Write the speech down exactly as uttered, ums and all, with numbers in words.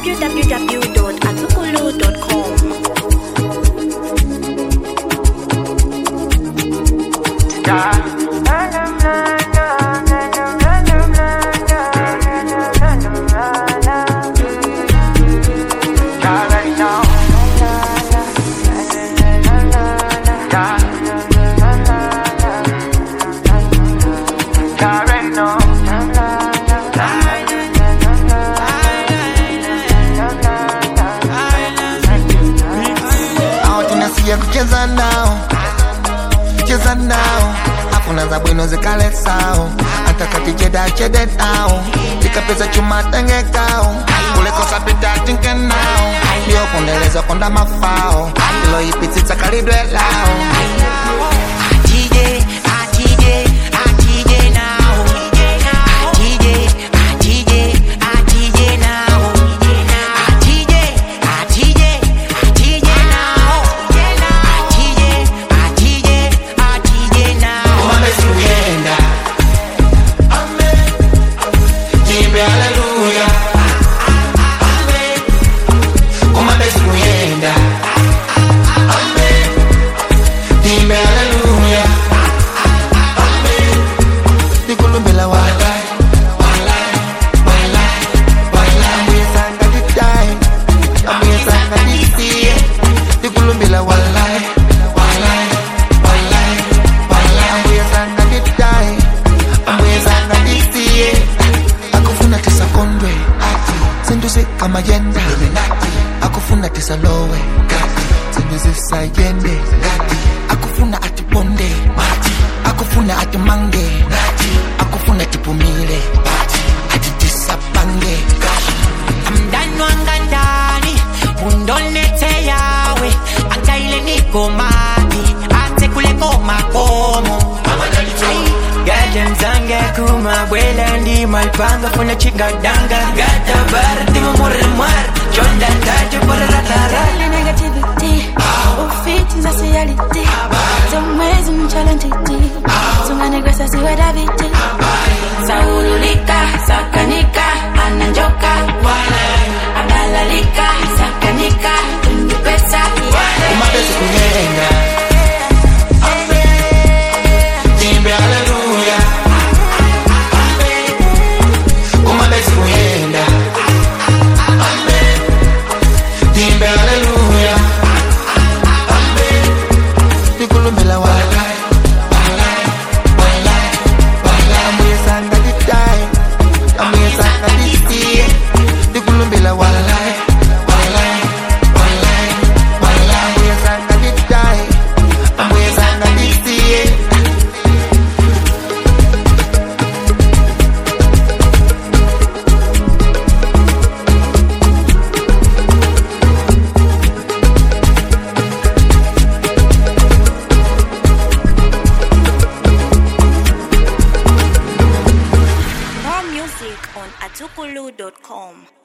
w w w dot atukulu dot com. Kucheza nao, kucheza nao, hakuna za bwino zikale sao, atakati cheda chede nao, tika pesa chuma tenge kao, kule kosa pita tinke nao, liyo kundeleza konda mafao, ilo ipiti takalidwe lao. Atije, atije, atije nao, atije, atije, atije nao, atije, atije, atije nao. Mayenda akufuna tisalowe sinduze sayende akufuna atiponde akufuna atimange akufuna tipumile atitisapange amdano angandani undonete yawe angaile nikomani ate kule koma komo Gaja mzanga kuma buela ndi malpanga funa chinga danga gata bar timo morre mar chonda taje por ratara negativity ufit is a reality somewhere some challenge sunga negresa si wedaviti saululika sakanika ananjoka abalalika sakanika tundupesa umabesi kunyenga on atukulu dot com.